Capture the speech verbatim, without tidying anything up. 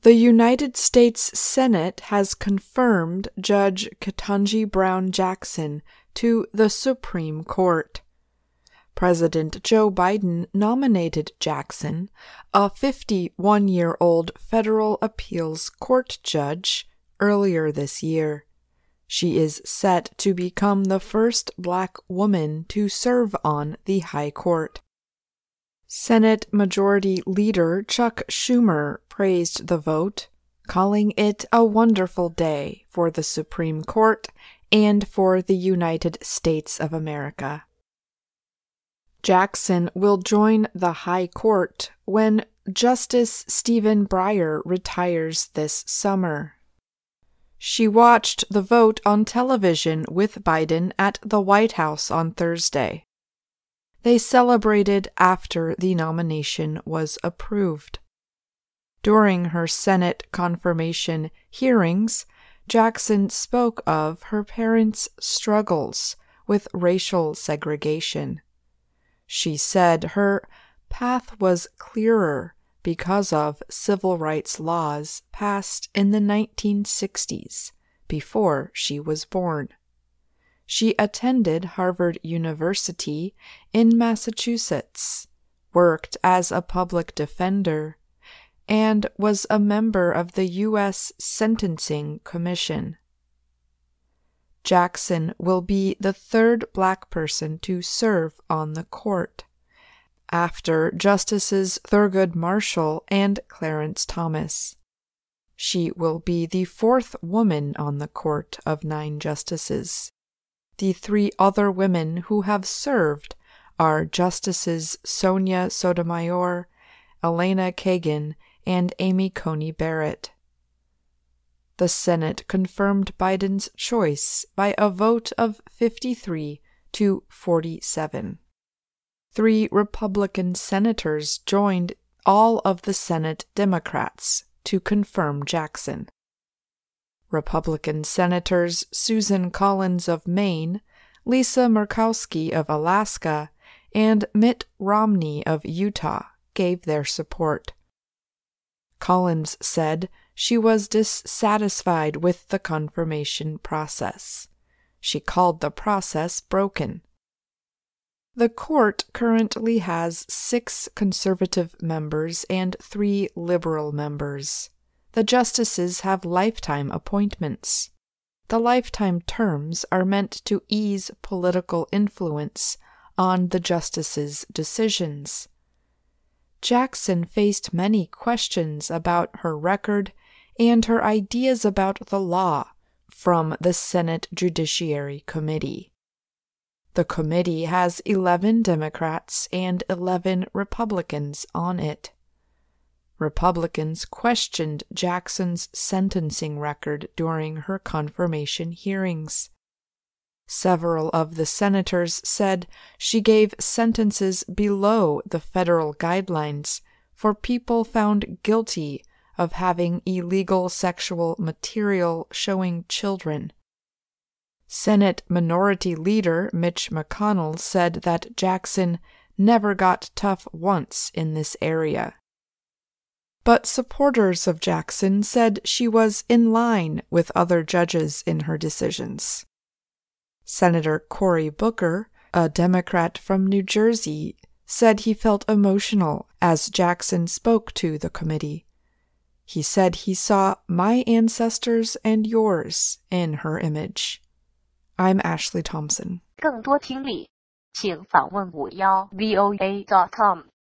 The United States Senate has confirmed Judge Ketanji Brown Jackson to the Supreme Court. President Joe Biden nominated Jackson, a fifty-one-year-old federal appeals court judge, earlier this year. She is set to become the first Black woman to serve on the High Court. Senate Majority Leader Chuck Schumer praised the vote, calling it a wonderful day for the Supreme Court and for the United States of America. Jackson will join the High Court when Justice Stephen Breyer retires this summer. She watched the vote on television with Biden at the White House on Thursday. They celebrated after the nomination was approved. During her Senate confirmation hearings, Jackson spoke of her parents' struggles with racial segregation. She said her path was clearer because of civil rights laws passed in the nineteen sixties, before she was born. She attended Harvard University in Massachusetts, worked as a public defender, and was a member of the U S Sentencing Commission. Jackson will be the third Black person to serve on the court, after Justices Thurgood Marshall and Clarence Thomas. She will be the fourth woman on the court of nine justices. The three other women who have served are Justices Sonia Sotomayor, Elena Kagan, and Amy Coney Barrett. The Senate confirmed Biden's choice by a vote of fifty-three to forty-seven. Three Republican senators joined all of the Senate Democrats to confirm Jackson. Republican Senators Susan Collins of Maine, Lisa Murkowski of Alaska, and Mitt Romney of Utah gave their support. Collins said she was dissatisfied with the confirmation process. She called the process broken. The court currently has six conservative members and three liberal members. The justices have lifetime appointments. The lifetime terms are meant to ease political influence on the justices' decisions. Jackson faced many questions about her record and her ideas about the law from the Senate Judiciary Committee. The committee has eleven Democrats and eleven Republicans on it. Republicans questioned Jackson's sentencing record during her confirmation hearings. Several of the senators said she gave sentences below the federal guidelines for people found guilty of having illegal sexual material showing children. Senate Minority Leader Mitch McConnell said that Jackson never got tough once in this area. But supporters of Jackson said she was in line with other judges in her decisions. Senator Cory Booker, a Democrat from New Jersey, said he felt emotional as Jackson spoke to the committee. He said he saw my ancestors and yours in her image. I'm Ashley Thompson. 更多听力，请访问五幺 V O A dot com。